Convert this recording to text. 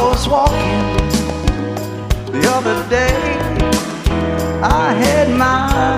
was walking the other day. I had my